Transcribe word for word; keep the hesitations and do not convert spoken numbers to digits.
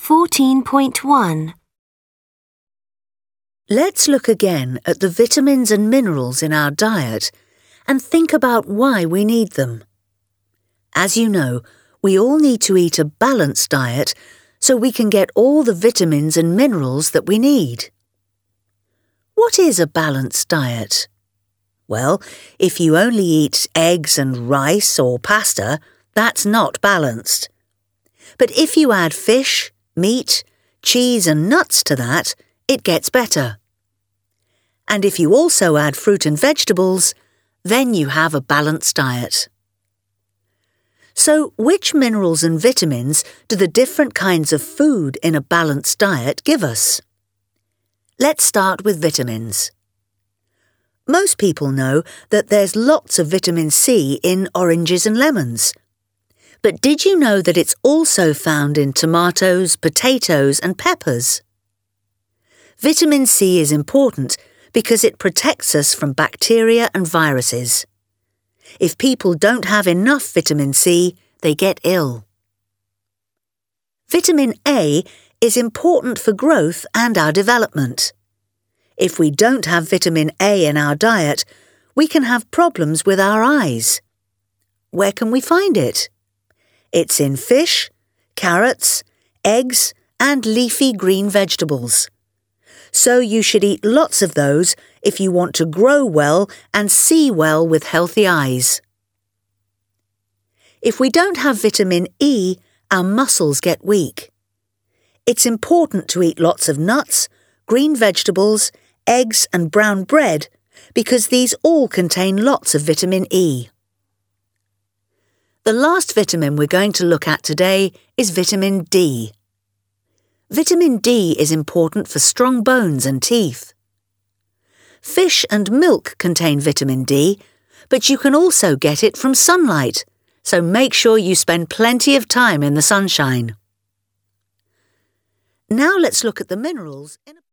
fourteen point one. Let's look again at the vitamins and minerals in our diet and think about why we need them. As you know, we all need to eat a balanced diet so we can get all the vitamins and minerals that we need. What is a balanced diet? Well, if you only eat eggs and rice or pasta, that's not balanced. But if you add fish, meat, cheese and nuts to that, it gets better. And if you also add fruit and vegetables, then you have a balanced diet. So, which minerals and vitamins do the different kinds of food in a balanced diet give us? Let's start with vitamins. Most people know that there's lots of vitamin C in oranges and lemons. But did you know that it's also found in tomatoes, potatoes and peppers? Vitamin C is important because it protects us from bacteria and viruses. If people don't have enough vitamin C, they get ill. Vitamin A is important for growth and our development. If we don't have vitamin A in our diet, we can have problems with our eyes. Where can we find it? It's in fish, carrots, eggs, and leafy green vegetables. So you should eat lots of those if you want to grow well and see well with healthy eyes. If we don't have vitamin E, our muscles get weak. It's important to eat lots of nuts, green vegetables, eggs and brown bread because these all contain lots of vitamin E. The last vitamin we're going to look at today is vitamin D. Vitamin D is important for strong bones and teeth. Fish and milk contain vitamin D, but you can also get it from sunlight, so make sure you spend plenty of time in the sunshine. Now let's look at the minerals in a